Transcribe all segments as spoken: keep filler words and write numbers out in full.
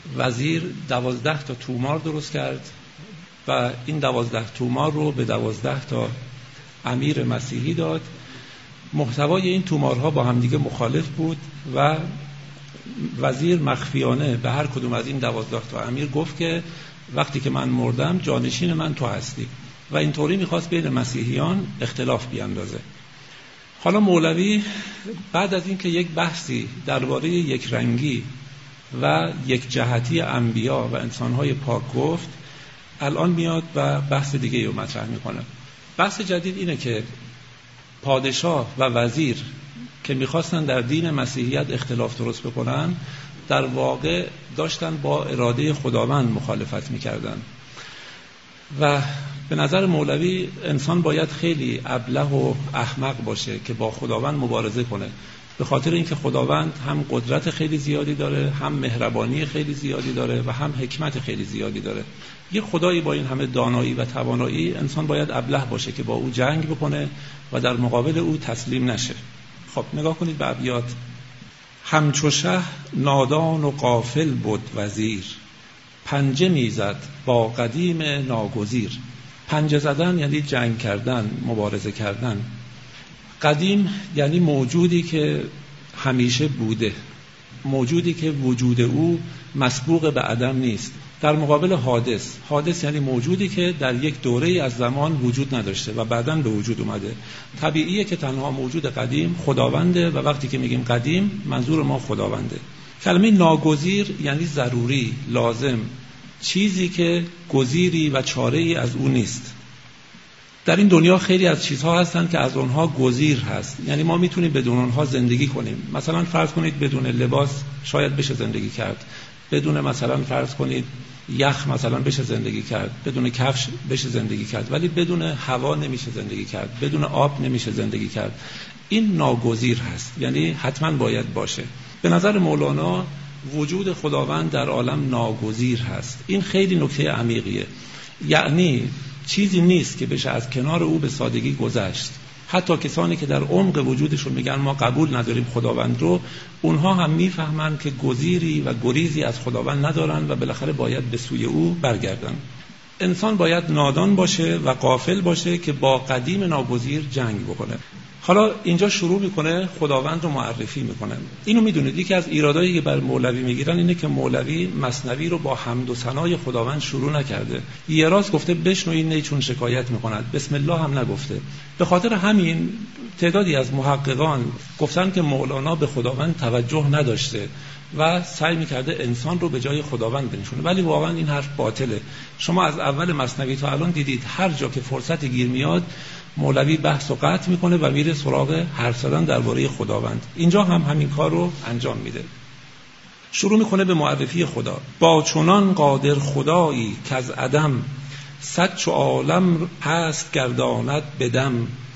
وزیر دوازده تا تومار درست کرد و این دوازده تومار رو به دوازده تا امیر مسیحی داد. محتوای این تومارها با همدیگه مخالف بود و وزیر مخفیانه به هر کدوم از این دوازده تا امیر گفت که وقتی که من مردم جانشین من تو هستی و اینطوری میخواست بین مسیحیان اختلاف بیاندازه. حالا مولوی بعد از اینکه یک بحثی درباره یک رنگی و یک جهتی انبیا و انسانهای پاک گفت، الان میاد و بحث دیگه رو مطرح میکنه. بحث جدید اینه که پادشاه و وزیر که میخواستن در دین مسیحیت اختلاف درست بکنن، در واقع داشتن با اراده خداوند مخالفت میکردن و به نظر مولوی انسان باید خیلی ابله و احمق باشه که با خداوند مبارزه کنه، به خاطر اینکه خداوند هم قدرت خیلی زیادی داره، هم مهربانی خیلی زیادی داره و هم حکمت خیلی زیادی داره. یه خدایی با این همه دانایی و توانایی، انسان باید ابله باشه که با او جنگ بکنه و در مقابل او تسلیم نشه. خب نگاه کنید به ابیات. همچو شه نادان و غافل بود وزیر، پنجه میزد با قدیم ناگزیر. پنجه زدن یعنی جنگ کردن، مبارزه کردن. قدیم یعنی موجودی که همیشه بوده، موجودی که وجود او مسبوق به عدم نیست. در مقابل حادث، حادث یعنی موجودی که در یک دوره از زمان وجود نداشته و بعداً به وجود اومده. طبیعیه که تنها موجود قدیم خداونده و وقتی که میگیم قدیم منظور ما خداونده. کلمه ناگزیر یعنی ضروری، لازم، چیزی که گزیری و چاره‌ای از اون نیست. در این دنیا خیلی از چیزها هستن که از اونها گزیر هست، یعنی ما میتونیم بدون اونها زندگی کنیم. مثلا فرض کنید بدون لباس شاید بشه زندگی کرد، بدون مثلا فرض کنید یخ مثلا بشه زندگی کرد، بدون کفش بشه زندگی کرد، ولی بدون هوا نمیشه زندگی کرد، بدون آب نمیشه زندگی کرد. این ناگزیر هست، یعنی حتما باید باشه. به نظر مولانا وجود خداوند در عالم ناگزیر هست. این خیلی نکته عمیقیه، یعنی چیزی نیست که بشه از کنار او به سادگی گذشت. حتی کسانی که در عمق وجودشون میگن ما قبول نداریم خداوند رو، اونها هم میفهمن که گزیری و گریزی از خداوند ندارن و بالاخره باید به سوی او برگردن. انسان باید نادان باشه و غافل باشه که با قدیم ناگزیر جنگ بکنه. حالا اینجا شروع میکنه خداوند رو معرفی میکنه. اینو میدونید یکی از ایرادایی که بر مولوی میگیرن اینه که مولوی مثنوی رو با حمد و ثنای خداوند شروع نکرده. یه راست گفته بشنوید نه چون شکایت میکند، بسم الله هم نگفته. به خاطر همین تعدادی از محققان گفتن که مولانا به خداوند توجه نداشته و سعی میکرده انسان رو به جای خداوند بنشونه، ولی واقعا این حرف باطله. شما از اول مثنوی تا الان دیدید هر جا که فرصتی گیر میاد مولوی بحث و قطع میکنه و میره سراغ حرف زدن درباره خداوند. اینجا هم همین کار رو انجام میده. شروع میکنه به معرفی خدا. با چنان قادر خدایی که از عدم، صد چو عالم هست گرداند بدم.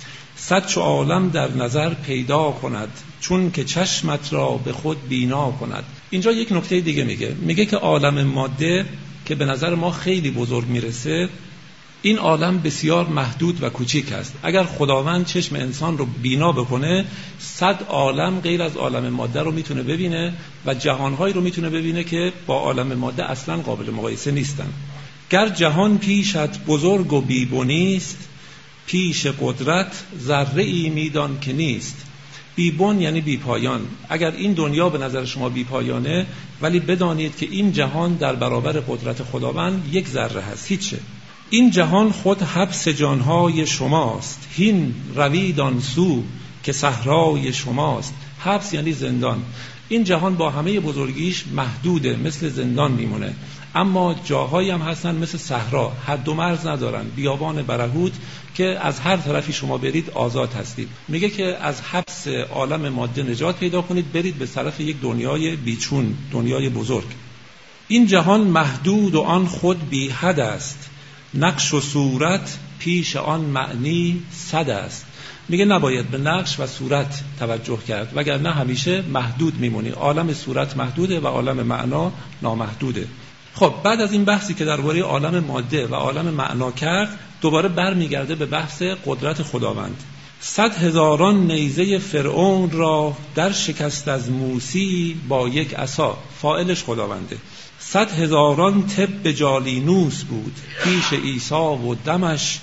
صد چو عالم در نظر پیدا کند، چون که چشمت را به خود بینا کند. اینجا یک نکته دیگه میگه، میگه که عالم ماده که به نظر ما خیلی بزرگ میرسه، این عالم بسیار محدود و کوچیک است. اگر خداوند چشم انسان رو بینا بکنه، صد عالم غیر از عالم ماده رو میتونه ببینه و جهانهایی رو میتونه ببینه که با عالم ماده اصلا قابل مقایسه نیستن. گر جهان پیشت بزرگ و بیبنیست، پیش قدرت ذره ای میدان که نیست. بیبن یعنی بی پایان. اگر این دنیا به نظر شما بی پایانه، ولی بدانید که این جهان در برابر قدرت خداوند یک ذره هست، هیچه. این جهان خود حبس جانهای شماست، هین روید آن سو که صحرای شماست. حبس یعنی زندان. این جهان با همه بزرگیش محدوده، مثل زندان میمونه، اما جاهایی هم هستن مثل صحرا، حد و مرز ندارن، بیابان برهوت که از هر طرفی شما برید آزاد هستید. میگه که از حبس عالم ماده نجات پیدا کنید، برید به طرف یک دنیای بیچون، دنیای بزرگ. این جهان محدود و آن خود بی حد است، نقش و صورت پیش آن معنی صد است. میگه نباید به نقش و صورت توجه کرد، وگرنه همیشه محدود میمونی. عالم صورت محدوده و عالم معنا نامحدوده. خب بعد از این بحثی که درباره عالم ماده و عالم معنا کرد، دوباره برمیگرده به بحث قدرت خداوند. صد هزاران نیزه فرعون را در شکست از موسی با یک عصا. فاعلش خداونده. صد هزاران طب جالینوس بود، پیش عیسی و دمش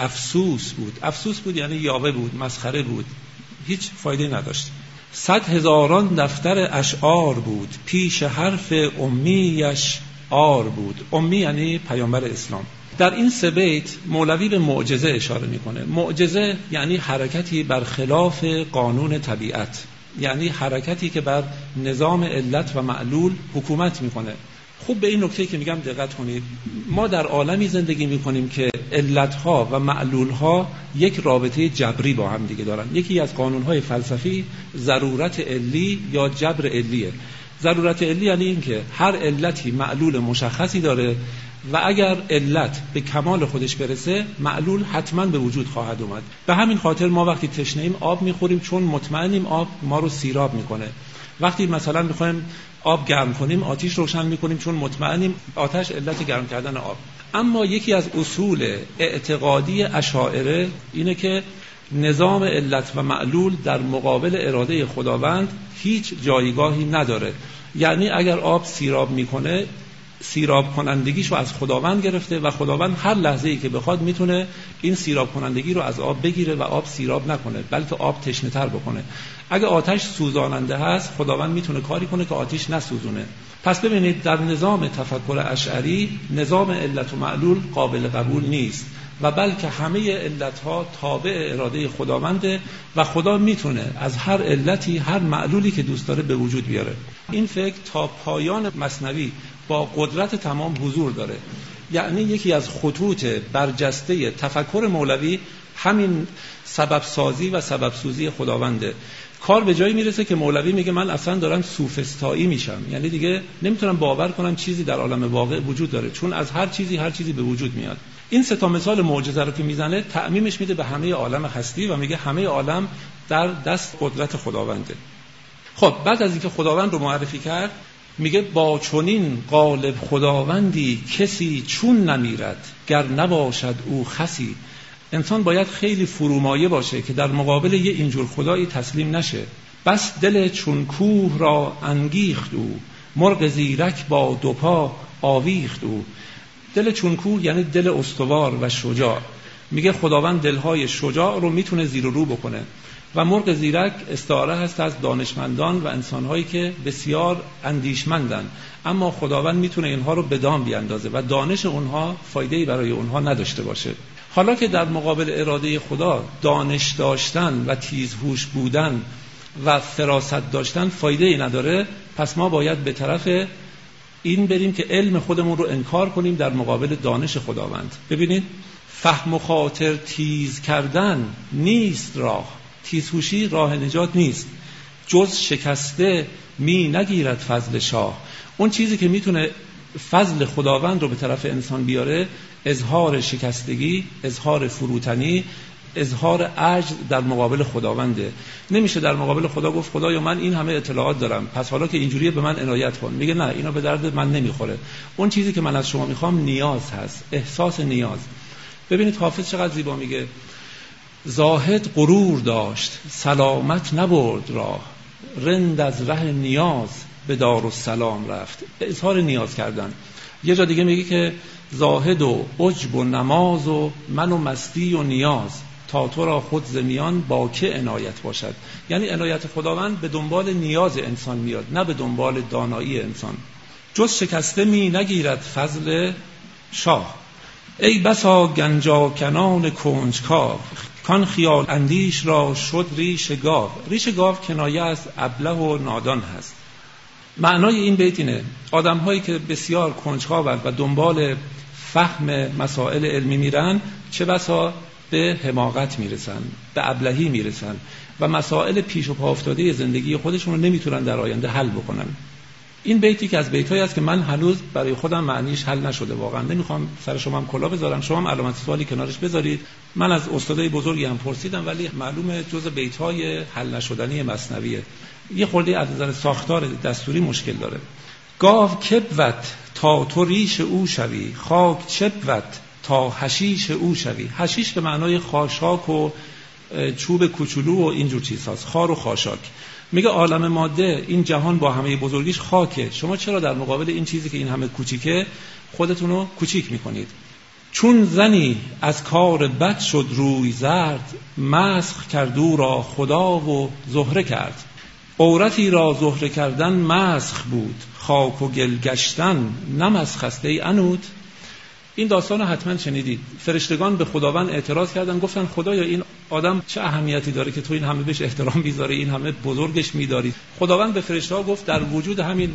افسوس بود. افسوس بود یعنی یاوه بود، مسخره بود، هیچ فایده نداشت. صد هزاران دفتر اشعار بود، پیش حرف امیش آر بود. امی یعنی پیامبر اسلام. در این سه بیت مولوی به معجزه اشاره میکنه. معجزه یعنی حرکتی بر خلاف قانون طبیعت، یعنی حرکتی که بر نظام علت و معلول حکومت میکنه. خوب به این نکته که میگم دقت کنید. ما در عالمی زندگی میکنیم که علتها و معلولها یک رابطه جبری با هم دیگه دارن. یکی از قانونهای فلسفی ضرورت علی یا جبر علیه. ضرورت علی یعنی این که هر علتی معلول مشخصی داره و اگر علت به کمال خودش برسه معلول حتما به وجود خواهد اومد. به همین خاطر ما وقتی تشنه‌ایم آب میخوریم چون مطمئنیم آب ما رو سیراب میکنه. وقتی مثلا میخوایم آب گرم کنیم آتش روشن میکنیم چون مطمئنیم آتش علت گرم کردن آب. اما یکی از اصول اعتقادی اشاعره اینه که نظام علت و معلول در مقابل اراده خداوند هیچ جایگاهی نداره. یعنی اگر آب سیراب میکنه سیراب کنندگیش رو از خداوند گرفته و خداوند هر لحظه‌ای که بخواد میتونه این سیراب کنندگی رو از آب بگیره و آب سیراب نکنه بلکه آب تشنه‌تر بکنه. اگه آتش سوزاننده هست خداوند میتونه کاری کنه که آتش نسوزونه. پس ببینید در نظام تفکر اشعری نظام علت و معلول قابل قبول نیست و بلکه همه علتها تابع اراده خداونده و خدا میتونه از هر علتی هر معلولی که دوست داره به وجود بیاره. این فکر تا پایان مثنوی با قدرت تمام حضور داره. یعنی یکی از خطوط برجسته تفکر مولوی همین سبب سازی و سبب سوزی خداونده. کار به جایی میرسه که مولوی میگه من اصلا دارم سوفسطایی میشم، یعنی دیگه نمیتونم باور کنم چیزی در عالم واقع وجود داره چون از هر چیزی هر چیزی به وجود میاد. این سه تا مثال معجزه رو که میزنه تعمیمش میده به همه عالم هستی و میگه همه عالم در دست قدرت خداونده. خب بعد از اینکه خداوند رو معرفی کرد میگه با چنین غالب خداوندی کسی چون نمیرد گر نباشد او خسی. انسان باید خیلی فرومایه باشه که در مقابل یه اینجور خدایی تسلیم نشه. بس دل چون کوه را انگیخت او، مرغ زیرک با دو پا آویخت او. دل چون کوه یعنی دل استوار و شجاع. میگه خداوند دلهای شجاع رو میتونه زیر و رو بکنه و مرغ زیرک استعاره هست از دانشمندان و انسانهایی که بسیار اندیشمندن، اما خداوند میتونه اینها رو به دام بیاندازه و دانش اونها فایده‌ای برای اونها نداشته باشه. حالا که در مقابل اراده خدا دانش داشتن و تیزهوش بودن و فراست داشتن فایده‌ای نداره، پس ما باید به طرف این بریم که علم خودمون رو انکار کنیم در مقابل دانش خداوند. ببینید فهم و خاطر تیز کردن نیست راه، تیزهوشی راه نجات نیست. جز شکسته می نگیرد فضل شاه. اون چیزی که میتونه فضل خداوند رو به طرف انسان بیاره اظهار شکستگی، اظهار فروتنی، اظهار عجز در مقابل خداونده. نمیشه در مقابل خدا گفت خدایا من این همه اطلاعات دارم پس حالا که اینجوریه به من عنایت کن. میگه نه، اینا به درد من نمیخوره. اون چیزی که من از شما میخوام نیاز هست، احساس نیاز. ببینید حافظ چقدر زیبا میگه زاهد غرور داشت سلامت نبرد راه، رند از ره نیاز به دارالسلام رفت. اظهار نیاز کردن. یه جا دیگه میگه که زاهد و عجب و نماز و من و مستی و نیاز، تا تو را خود زمیان با که عنایت باشد. یعنی عنایت خداوند به دنبال نیاز انسان میاد، نه به دنبال دانایی انسان. جز شکسته می نگیرد فضل شاه، ای بسا گنجا کنان کنجکاو، کان خیال اندیش را شد ریش گاو. ریش گاو کنایه از ابله و نادان هست. معنای این بیت اینه آدم هایی که بسیار کنجکاوند و دنبال فهم مسائل علمی میرن چه بسا به حماقت میرسن، به ابلهی میرسن و مسائل پیش و پا افتاده زندگی خودشون رو نمیتونن در آینده حل بکنن. این بیتی که از بیتایی است که من هنوز برای خودم معنیش حل نشده. واقعا نمیخوام سر شما هم کلا بذارم، شما هم علامت سوالی کنارش بذارید. من از استادای بزرگی هم پرسیدم ولی معلومه جز بیتای حل نشدنی مثنویه. یه خورده از نظر ساختار دستوری مشکل داره. گاو کبوت تا تو ریش او شوی، خاک چبوت تا حشیش او شوی. حشیش به معنای خاشاک و چوب کوچولو و اینجور چیزهاست، خار و خاشاک. میگه عالم ماده، این جهان با همه بزرگیش خاکه، شما چرا در مقابل این چیزی که این همه کوچیکه خودتون رو کوچیک میکنید؟ چون زنی از کار بد شد روی زرد، مسخ کرد او را خدا و زهره کرد. عورتی را زهره کردن مسخ بود، خاک و گل گشتن نمسخ است ای عنود. این داستان رو حتما شنیدید. فرشتگان به خداوند اعتراض کردن، گفتن خدایا این آدم چه اهمیتی داره که تو این همه بهش احترام میذاری، این همه بزرگش میداری؟ خداوند به فرشته‌ها گفت در وجود همین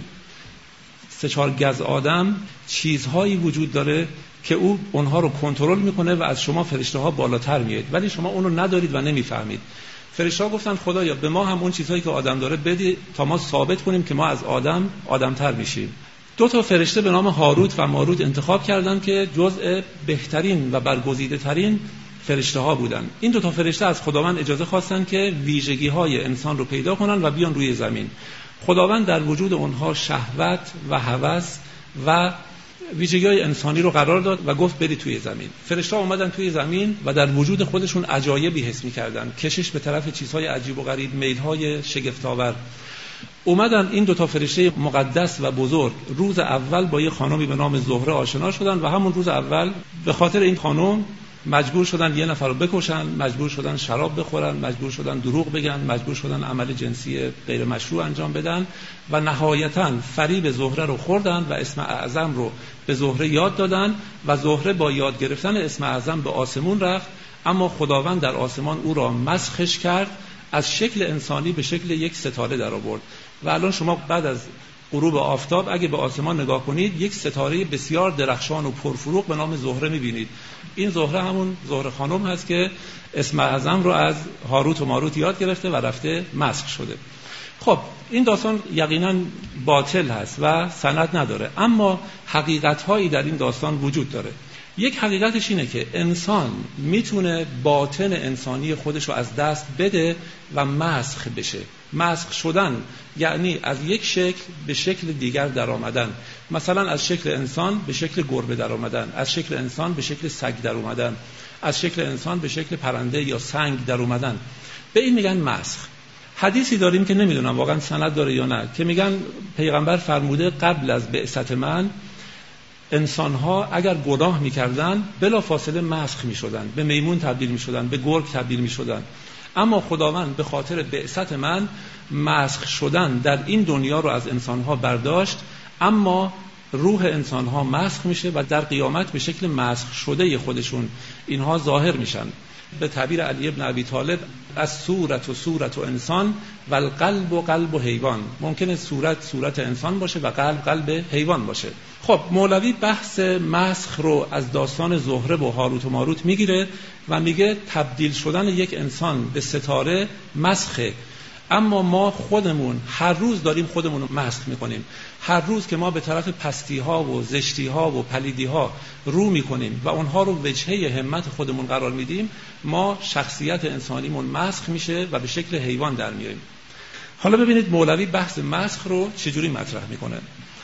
سه چهار گز آدم چیزهایی وجود داره که او اونها رو کنترل میکنه و از شما فرشته‌ها بالاتر میاد، ولی شما اون رو ندارید و نمیفهمید. فرشته‌ها گفتن خدایا به ما هم اون چیزهایی که آدم داره بدی تا ما ثابت کنیم که ما از آدم آدمتر میشیم. دو تا فرشته به نام هاروت و ماروت انتخاب کردند که جزء بهترین و برگزیده ترین فرشته ها بودند. این دو تا فرشته از خداوند اجازه خواستند که ویژگی های انسان رو پیدا کنن و بیان روی زمین. خداوند در وجود اونها شهوت و هوس و ویژگی های انسانی رو قرار داد و گفت برید توی زمین. فرشته ها اومدن توی زمین و در وجود خودشون عجایبی حس می‌کردن، کشش به طرف چیزهای عجیب و غریب، میل‌های شگفت‌آور. اومدن این دو تا فرشته مقدس و بزرگ روز اول با یه خانمی به نام زهره آشنا شدن و همون روز اول به خاطر این خانم مجبور شدن یه نفر رو بکشن، مجبور شدن شراب بخورن، مجبور شدن دروغ بگن، مجبور شدن عمل جنسی غیر مشروع انجام بدن و نهایتاً فریب زهره رو خوردن و اسم اعظم رو به زهره یاد دادن و زهره با یاد گرفتن اسم اعظم به آسمون رفت، اما خداوند در آسمان او را مسخش کرد، از شکل انسانی به شکل یک ستاره در آورد. و الان شما بعد از غروب آفتاب اگه به آسمان نگاه کنید یک ستاره بسیار درخشان و پرفروغ به نام زهره می‌بینید. این زهره همون زهره خانم هست که اسم اعظم رو از هاروت و ماروت یاد گرفته و رفته مسخ شده. خب این داستان یقینا باطل هست و سند نداره، اما حقیقت‌هایی در این داستان وجود داره. یک حقیقتش اینه که انسان میتونه باطن انسانی خودش رو از دست بده و مسخ بشه. مسخ شدن یعنی از یک شکل به شکل دیگر در آمدن، مثلا از شکل انسان به شکل گربه در آمدن، از شکل انسان به شکل سگ در آمدن، از شکل انسان به شکل پرنده یا سنگ در آمدن. به این میگن مسخ. حدیثی داریم که نمیدونم واقعا سند داره یا نه که میگن پیغمبر فرموده قبل از بعثت من انسان‌ها اگر گناه می‌کردن بلا فاصله مسخ می‌شدن، به میمون تبدیل می‌شدن، به گرگ تبدیل می‌شدن، اما خداوند به خاطر بعثت من مسخ شدن در این دنیا رو از انسان‌ها برداشت، اما روح انسان‌ها مسخ میشه و در قیامت به شکل مسخ شده خودشون اینها ظاهر میشن. به تعبیر علی ابن ابی طالب از صورت و صورت و انسان و القلب و قلب و حیوان، ممکنه صورت صورت انسان باشه و قلب قلب حیوان باشه. خب مولوی بحث مسخ رو از داستان زهره و هاروت و ماروت میگیره و میگه تبدیل شدن یک انسان به ستاره مسخه، اما ما خودمون هر روز داریم خودمون رو مسخ میکنیم. هر روز که ما به طرف پستی ها و زشتی ها و پلیدی ها رو میکنیم و اونها رو وجهه همت خودمون قرار میدیم، ما شخصیت انسانیمون مسخ میشه و به شکل حیوان در میاییم. حالا ببینید مولوی بحث مسخ رو چجوری مطرح میکنه.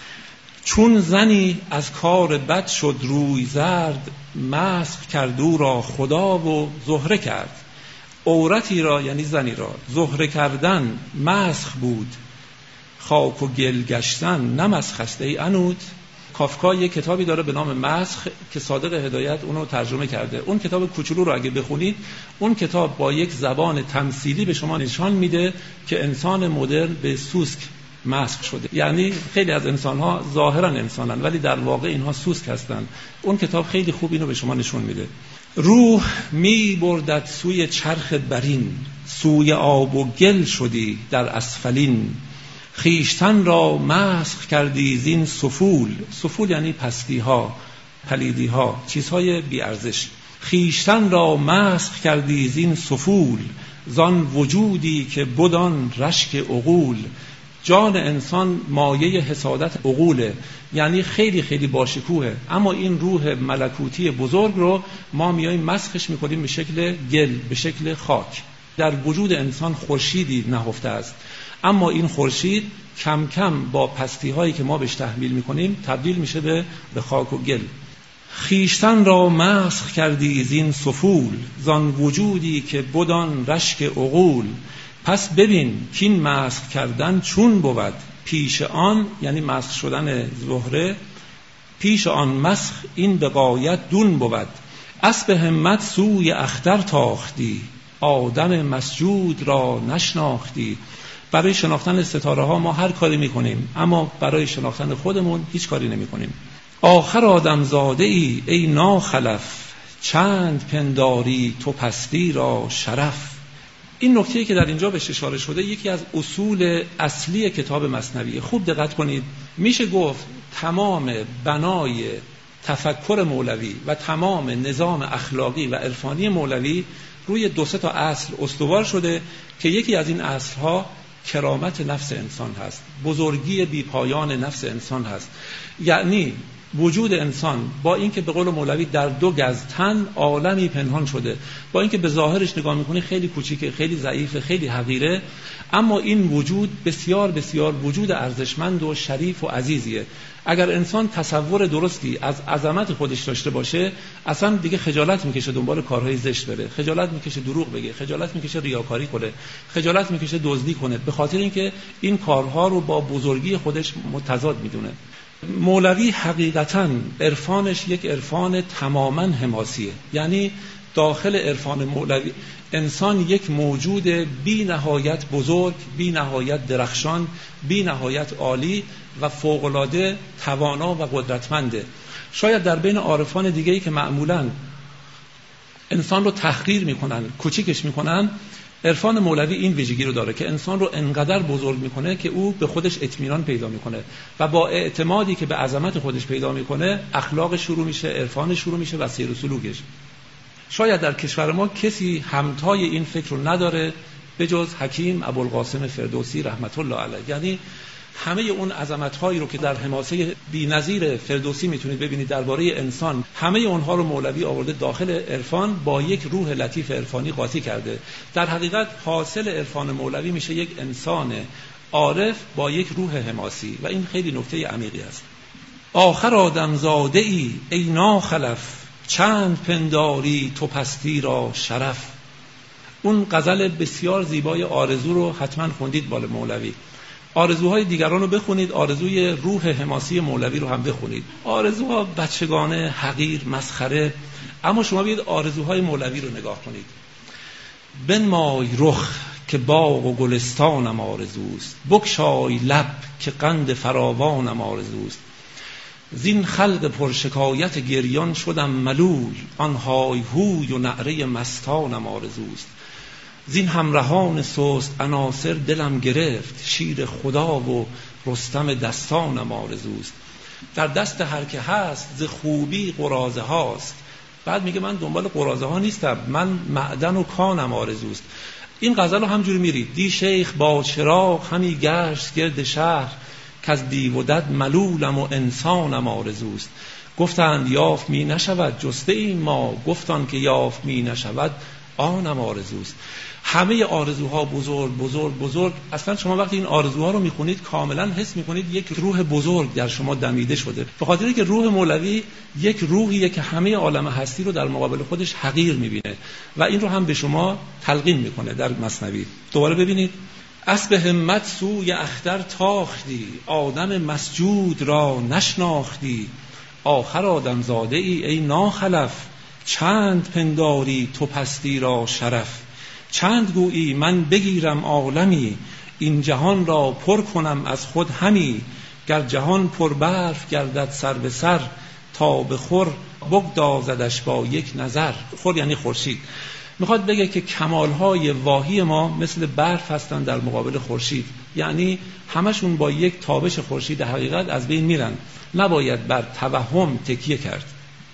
چون زنی از کار بد شد روی زرد، مسخ کرد او را خدا و زهره کرد. عورتی را یعنی زنی را زهره کردن مسخ بود، خاک و گل گشتن نه مسخ است ای عنود. کافکا یک کتابی داره به نام مسخ که صادق هدایت اونو ترجمه کرده. اون کتاب کوچولو رو اگه بخونید، اون کتاب با یک زبان تمثیلی به شما نشان میده که انسان مدرن به سوسک مسخ شده. یعنی خیلی از انسان‌ها ظاهراً انسانن ولی در واقع اینها سوسک هستن. اون کتاب خیلی خوب اینو به شما نشون میده. روح می بردت سوی چرخ برین، سوی آب و گل شدی در اسفلین. خیشتن را مسخ کردی زین سفول، سفول یعنی پستی ها، پلیدی ها، چیزهای بی ارزش. خیشتن را مسخ کردی زین سفول، زان وجودی که بدان رشک عقول. جان انسان مایه حسادت عقوله، یعنی خیلی خیلی باشکوهه، اما این روح ملکوتی بزرگ رو ما میاییم مسخش میکنیم به شکل گل، به شکل خاک. در وجود انسان خورشیدی نهفته است، اما این خورشید کم کم با پستی هایی که ما بهش تحمیل میکنیم تبدیل میشه به به خاک و گل. خیشتن را مسخ کردی زین سفول، زان وجودی که بدان رشک عقول. پس ببین که این مسخ کردن چون بود، پیش آن یعنی مسخ شدن زهره، پیش آن مسخ این به غایت دون بود. اسب همت سوی اختر تاختی، آدم مسجود را نشناختی. برای شناختن ستاره ها ما هر کاری میکنیم، اما برای شناختن خودمون هیچ کاری نمیکنیم. آخر آدم زاده ای ای ناخلف، چند پنداری تو پستی را شرف. این نکته‌ای که در اینجا بهش اشاره شده یکی از اصول اصلی کتاب مثنوی. خوب دقت کنید. میشه گفت تمام بنای تفکر مولوی و تمام نظام اخلاقی و عرفانی مولوی روی دو سه تا اصل استوار شده که یکی از این اصلها کرامت نفس انسان هست، بزرگی بیپایان نفس انسان هست. یعنی وجود انسان با اینکه به قول مولوی در دو گز تن عالمی پنهان شده، با اینکه به ظاهرش نگاه میکنی خیلی کوچیکه، خیلی ضعیفه، خیلی حقیره، اما این وجود بسیار بسیار وجود ارزشمند و شریف و عزیزیه. اگر انسان تصور درستی از عظمت خودش داشته باشه، اصلا دیگه خجالت میکشه دنبال کارهای زشت بره، خجالت میکشه دروغ بگه، خجالت میکشه ریاکاری کنه، خجالت میکشه دزدی کنه، به خاطر اینکه این کارها رو با بزرگی خودش متضاد میدونه. مولوی حقیقتاً عرفانش یک عرفان تماماً حماسیه. یعنی داخل عرفان مولوی انسان یک موجود بی نهایت بزرگ، بی نهایت درخشان، بی نهایت عالی و فوق‌العاده توانا و قدرتمنده. شاید در بین عارفان دیگه‌ای که معمولاً انسان رو تحقیر میکنن، کوچیکش میکنن، عرفان مولوی این ویژگی رو داره که انسان رو انقدر بزرگ میکنه که او به خودش اطمینان پیدا میکنه و با اعتمادی که به عظمت خودش پیدا میکنه اخلاق شروع میشه، عرفان شروع میشه و سیر و سلوکش. شاید در کشور ما کسی همتای این فکر رو نداره به جز حکیم ابوالقاسم فردوسی رحمت الله علیه. یعنی همه اون عظمت‌هایی رو که در حماسه بی‌نظیر فردوسی میتونید ببینید درباره انسان، همه اونها رو مولوی آورده داخل عرفان، با یک روح لطیف عرفانی قاطی کرده. در حقیقت حاصل عرفان مولوی میشه یک انسان عارف با یک روح حماسی و این خیلی نکته عمیقی است. آخر آدم زاده ای ای ناخلف، چند پنداری تو پستی را شرف. اون غزل بسیار زیبای آرزو رو حتما خوندید بال مولوی. آرزوهای دیگران رو بخونید، آرزوی روح حماسی مولوی رو هم بخونید. آرزوها بچگانه، حقیر، مسخره، اما شما بیاید آرزوهای مولوی رو نگاه کنید. بنمای رخ که باغ و گلستانم آرزوست، بگشای لب که قند فراوانم آرزوست. زین خلق پرشکایت گریان شدم ملول، آن های هوی و نعره مستانم آرزوست. زین همراهان سست عناصر دلم گرفت، شیر خدا و رستم دستانم آرزوست. در دست هر که هست ز خوبی قراضه هاست، بعد میگه من دنبال قراضه ها نیستم، من معدن و کانم آرزوست. این غزل رو همجوری میرید. دی شیخ با چراغ همی گشت گرد شهر، که از دیو و دد ملولم و انسانم آرزوست. گفتند یافت می نشود جسته این ما، گفتان که یافت می نشود آنم آرزوست. همه آرزوها بزرگ بزرگ بزرگ. اصلا شما وقتی این آرزوها رو میخونید کاملا حس میکنید یک روح بزرگ در شما دمیده شده، به خاطر اینکه روح مولوی یک روحیه که همه عالم هستی رو در مقابل خودش حقیر میبینه و این رو هم به شما تلقین میکنه در مثنوی. دوباره ببینید. اسب همت سوی اختر تاختی، آدم مسجود را نشناختی. آخر آدم زاده ای ای ناخلف، چند پنداری تو پستی را شرف. چند گویی من بگیرم عالمی، این جهان را پر کنم از خود همی. گر جهان پر برف گردد سر به سر، تا به خور بگدازدش با یک نظر. خور یعنی خورشید. میخواد بگه که کمالهای واهی ما مثل برف هستن در مقابل خورشید، یعنی همشون با یک تابش خورشید حقیقت از بین میرن، نباید بر توهم تکیه کرد.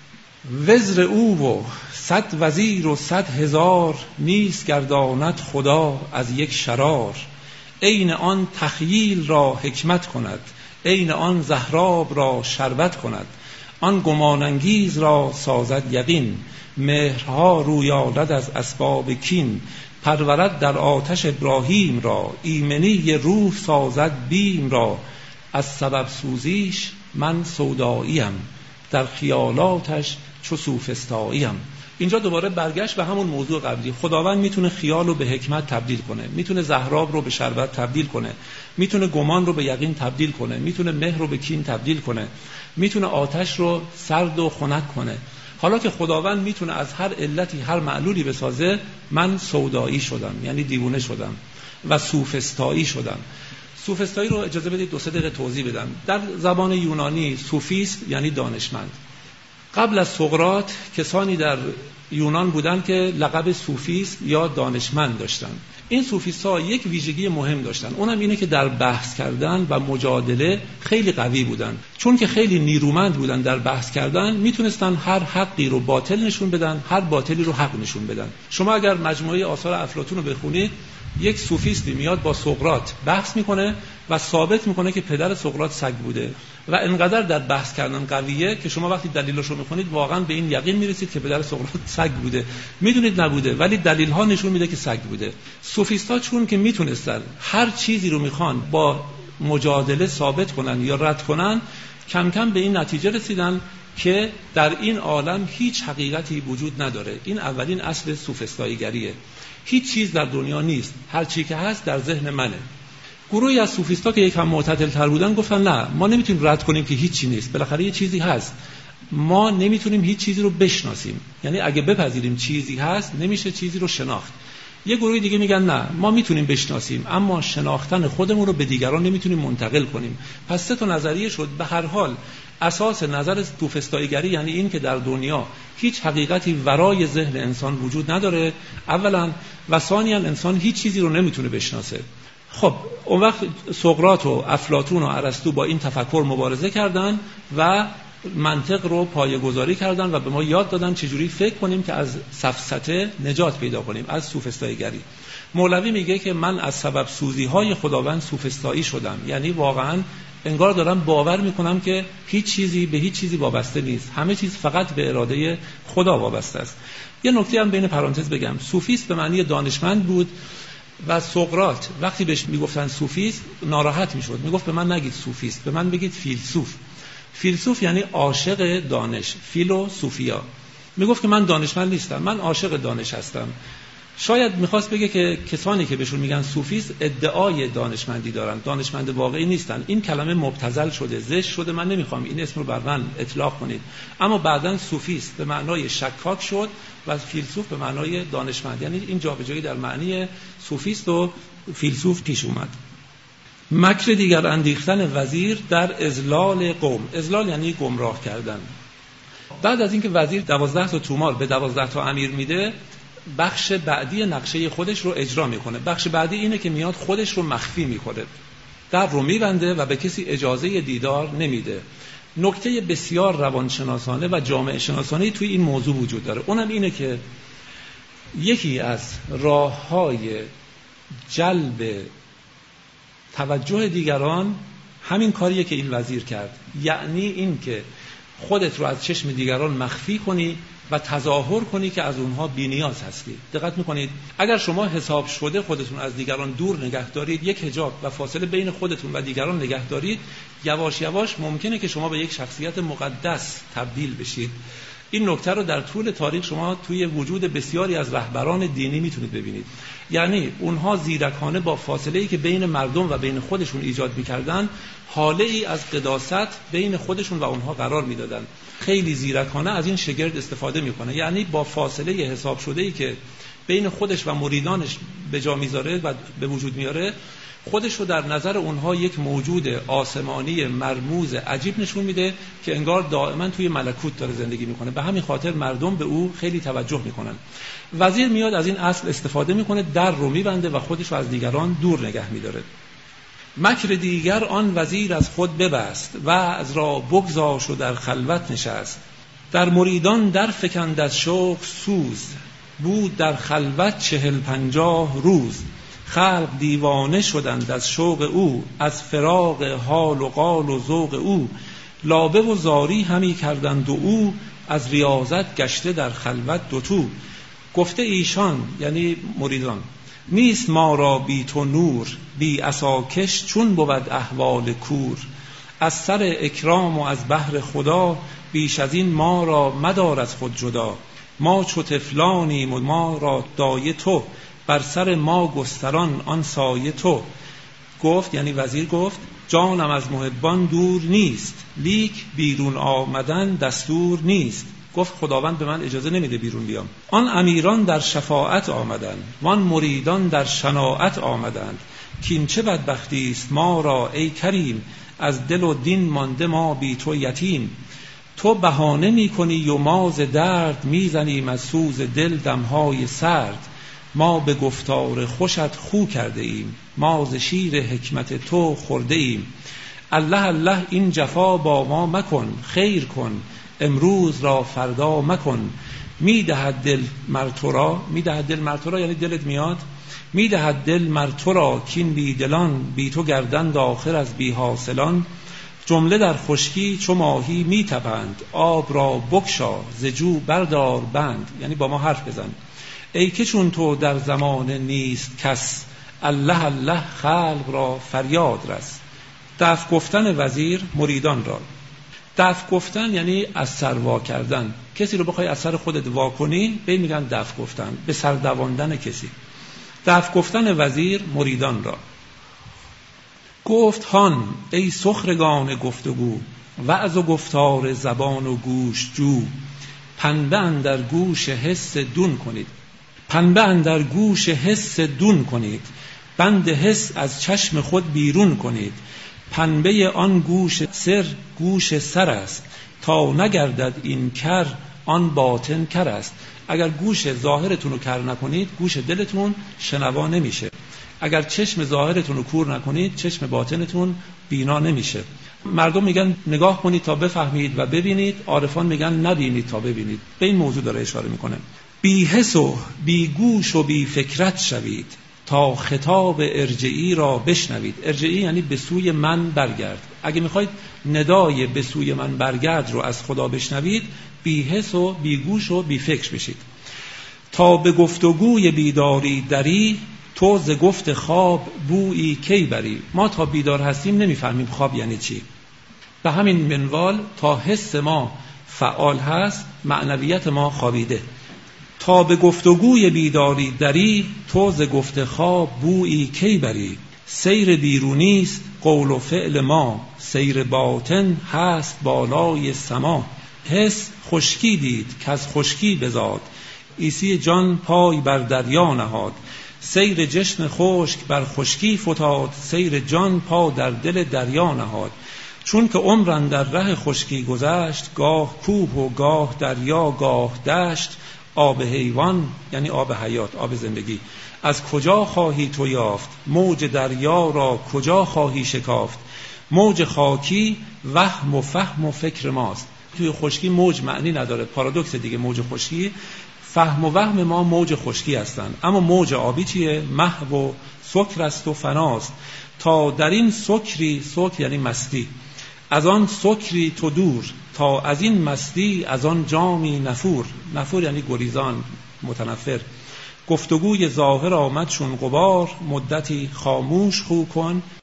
وزر او و صد وزیر و صد هزار، نیست گرداند خدا از یک شرار. عین آن تخییل را حکمت کند، عین آن زهراب را شربت کند. آن گمانانگیز را سازد یقین، مهرها رویاند از اسباب کین. پرورد در آتش ابراهیم را، ایمنی روح سازد بیم را. از سبب سوزیش من سوداییم، در خیالاتش چو سوفسطاییم. اینجا دوباره برگشت به همون موضوع قبلی. خداوند میتونه خیال رو به حکمت تبدیل کنه، میتونه زهراب رو به شربت تبدیل کنه، میتونه گمان رو به یقین تبدیل کنه، میتونه مهر رو به کین تبدیل کنه، میتونه آتش رو سرد و خنک کنه. حالا که خداوند میتونه از هر علتی هر معلولی بسازه، من سودایی شدم، یعنی دیوونه شدم و سوفسطایی شدم. سوفسطایی رو اجازه بدید دو سه دقیقه توضیح بدم. در زبان یونانی سوفیست یعنی دانشمند. قبل از سقراط کسانی در یونان بودند که لقب سوفیست یا دانشمند داشتن. این سوفیست‌ها یک ویژگی مهم داشتن، اونم اینه که در بحث کردن و مجادله خیلی قوی بودن. چون که خیلی نیرومند بودن در بحث کردن، میتونستن هر حقی رو باطل نشون بدن، هر باطلی رو حق نشون بدن. شما اگر مجموعه آثار افلاطون رو بخونید، یک سوفیستی میاد با سقراط بحث میکنه و ثابت میکنه که پدر سقراط سگ بوده و انقدر در بحث کردن قویه که شما وقتی دلیلش رو میخونید واقعا به این یقین میرسید که پدر سقراط سگ بوده. میدونید نبوده، ولی دلیل ها نشون میده که سگ بوده. سوفیستا چون که میتونستن هر چیزی رو میخوان با مجادله ثابت کنن یا رد کنن، کم کم به این نتیجه رسیدن که در این عالم هیچ حقیقتی وجود نداره. این اولین اصل سوفسطایی‌گریه. هیچ چیز در دنیا نیست، هر چی که هست در ذهن منه. گروهی از سوفیستا که یکم معتدل‌تر بودن گفتن نه، ما نمیتونیم رد کنیم که هیچی نیست، بالاخره یه چیزی هست. ما نمیتونیم هیچ چیزی رو بشناسیم، یعنی اگه بپذیریم چیزی هست نمیشه چیزی رو شناخت. یه گروه دیگه میگن نه، ما میتونیم بشناسیم اما شناختن خودمون رو به دیگران نمیتونیم منتقل کنیم. پس سه تا نظریه شد. به هر حال اساس نظر سوفسطایی‌گری یعنی این که در دنیا هیچ حقیقتی ورای ذهن انسان وجود نداره اولا، و ثانیاً انسان هیچ چیزی رو نمیتونه بشناسه. خب اون وقت سقراط و افلاطون و ارسطو با این تفکر مبارزه کردن و منطق رو پایه‌گذاری کردن و به ما یاد دادن چجوری فکر کنیم که از سفسطه نجات پیدا کنیم، از سوفسطایی‌گری. مولوی میگه که من از سبب سوزی‌های خداوند سوفسطایی شدم، یعنی واقعاً انگار دارم باور میکنم که هیچ چیزی به هیچ چیزی وابسته نیست، همه چیز فقط به اراده خدا وابسته است. یه نکته هم بین پرانتز بگم، سوفیست به معنی دانشمند بود و سقراط وقتی بهش میگفتن سوفیست ناراحت میشد، میگفت به من نگید سوفیست، به من بگید فیلسوف. فیلسوف یعنی عاشق دانش، فیلوسوفیا. میگفت که من دانشمند نیستم، من عاشق دانش هستم. شاید میخواست بگه که کسانی که بهشون میگن سوفیست ادعای دانشمندی دارن، دانشمند واقعی نیستن. این کلمه مبتذل شده، زشت شده، من نمیخوام این اسم رو بر من اطلاق کنید. اما بعداً سوفیست به معنای شکاک شد و فیلسوف به معنای دانشمند، یعنی این جابجایی در معنی سوفیست و فیلسوف پیش اومد. مکر دیگر اندیختن وزیر در اضلال قوم. اضلال یعنی گمراه کردن. بعد از اینکه وزیر دوازده تا تومار به دوازده تا امیر میده، بخش بعدی نقشه خودش رو اجرا میکنه. بخش بعدی اینه که میاد خودش رو مخفی میکنه، در رو میبنده و به کسی اجازه دیدار نمیده. نکته بسیار روانشناسانه و جامعه شناسانه توی این موضوع وجود داره، اونم اینه که یکی از راه‌های جلب توجه دیگران همین کاریه که این وزیر کرد، یعنی این که خودت رو از چشم دیگران مخفی کنی و تظاهر کنی که از اونها بی‌نیاز هستی. دقت میکنید اگر شما حساب شده خودتون از دیگران دور نگه دارید، یک حجاب و فاصله بین خودتون و دیگران نگه دارید، یواش یواش ممکنه که شما به یک شخصیت مقدس تبدیل بشید. این نکته رو در طول تاریخ شما توی وجود بسیاری از رهبران دینی میتونید ببینید. یعنی اونها زیرکانه با فاصله‌ای که بین مردم و بین خودشون ایجاد میکردن، حاله ای از قداست بین خودشون و اونها قرار میدادن. خیلی زیرکانه از این شگرد استفاده میکنه، یعنی با فاصله حساب شده‌ای که بین خودش و مریدانش به جا میذاره و به وجود میاره، خودش رو در نظر اونها یک موجود آسمانی مرموز عجیب نشون میده که انگار دائما توی ملکوت داره زندگی میکنه. به همین خاطر مردم به او خیلی توجه میکنن. وزیر میاد از این اصل استفاده میکنه، در رو میبنده و خودش رو از دیگران دور نگه میداره. مکر دیگر آن وزیر از خود ببست و از را بگذاشت و در خلوت نشست. در مریدان در فکند از شوق سوز، بود در خلوت چهل پنجاه روز. خلق دیوانه شدند از شوق او، از فراق حال و قال و ذوق او. لابه و زاری همی کردند و او، از ریاضت گشته در خلوت دوتو. گفته ایشان یعنی مریدان، نیست ما را بی تو نور، بی عصاکش چون بود احوال کور. از سر اکرام و از بحر خدا، بیش از این ما را مدار از خود جدا. ما چو طفلانیم و ما را دایه تو، بر سر ما گستران آن سایه تو. گفت یعنی وزیر گفت جانم از محبان دور نیست، لیک بیرون آمدن دستور نیست. گفت خداوند به من اجازه نمیده بیرون بیام. آن امیران در شفاعت آمدند، وان مریدان در شناعت آمدند. کین چه بدبختی است ما را ای کریم، از دل و دین مانده ما بی تو یتیم. تو بهانه می کنی و ما ز درد میزنیم از سوز دل دمهای سرد. ما به گفتار خوشت خو کرده ایم، ما ز شیر حکمت تو خورده ایم. الله الله این جفا با ما مکن، خیر کن امروز را فردا مکن. میدهد دل مرتورا، میدهد دل مرتورا یعنی دلت میاد، میدهد دل مرتورا کین بی دلان، بی تو گردند آخر از بی حاصلان. جمله در خشکی چو ماهی میتپند، آب را بکشا ز جو بردار بند. یعنی با ما حرف بزن ای که چون تو در زمان نیست کس، الله الله خلق را فریاد رس. دفع گفتن وزیر مریدان را. دفع گفتن یعنی از سر وا کردن. کسی رو بخوای از سر خودت وا کنی به میگن دفع گفتن، به سر دواندن کسی. دفع گفتن وزیر مریدان را. گفت هان ای سخرگان گفتگو، وعظ و گفتار زبان و گوش جو. پنبه اندر گوش حس دون کنید، پنبه اندر گوش حس دون کنید. بند حس از چشم خود بیرون کنید. پنبه آن گوش سر گوش سر است، تا نگردد این کر آن باطن کر است. اگر گوش ظاهرتون رو کر نکنید گوش دلتون شنوا نمیشه. اگر چشم ظاهرتون رو کور نکنید چشم باطنتون بینا نمیشه. مردم میگن نگاه کنید تا بفهمید و ببینید، عارفان میگن نبینید تا ببینید. به این موضوع داره اشاره میکنه. بی حس و بی گوش و بی فکرت شوید، تا خطاب ارجعی را بشنوید. ارجعی یعنی به سوی من برگرد. اگه میخواید ندای به سوی من برگرد رو از خدا بشنوید، بی حس و بی گوش و بی فکر بشید. تا به گفتگوی بیداری دری، تو ز گفت خواب بویی کی بری. ما تا بیدار هستیم نمیفهمیم خواب یعنی چی. به همین منوال تا حس ما فعال هست معنویت ما خوابیده. تا به گفتگوی بیداری دری، تو ز گفت خواب بویی کی بری. سیر بیرونی است قول و فعل ما، سیر باطن هست بالای سما. حس خشکی دید که از خشکی بزاد، عیسی جان پای بر دریا نهاد. سیر جسم خشک بر خشکی فتاد، سیر جان پا در دل دریا نهاد. چون که عمرن در ره خشکی گذشت، گاه کوه و گاه دریا گاه دشت. آب حیوان یعنی آب حیات، آب زندگی، از کجا خواهی تو یافت؟ موج دریا را کجا خواهی شکافت؟ موج خاکی وهم و فهم و فکر ماست. توی خشکی موج معنی نداره، پارادوکس دیگه. موج خشکی فهم و وهم ما موج خشکی هستن، اما موج آبی چیه؟ محو و سکر است و فناست. تا در این سکری، سکر یعنی مستی، از آن سکری تو دور. تا از این مستی از آن جامی نفور. نفور یعنی گریزان، متنفر. گفتگوی ظاهر آمد چون غبار، مدتی خاموش خو کن